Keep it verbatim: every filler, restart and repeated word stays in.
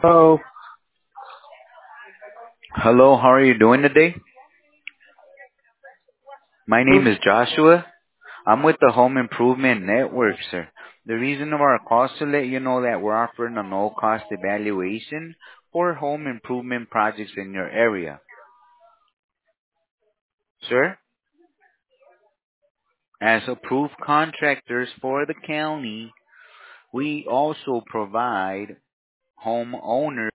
Oh, Hello, how are you doing today? My name who's is Joshua. I'm with the Home Improvement Network, sir. The reason of our call is to let you know that we're offering a no-cost evaluation for home improvement projects in your area. Sir, as approved contractors for the county, we also provide homeowners